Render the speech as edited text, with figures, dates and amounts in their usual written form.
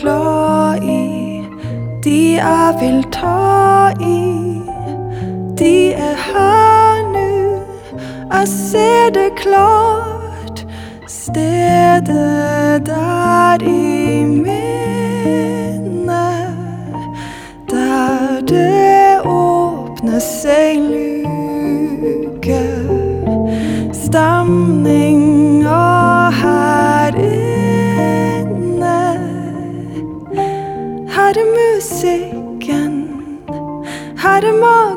glad i, de jeg vil ta i, de her nu. Jeg ser det klart, stedet der i minnet, der det åpner seg luke, stemning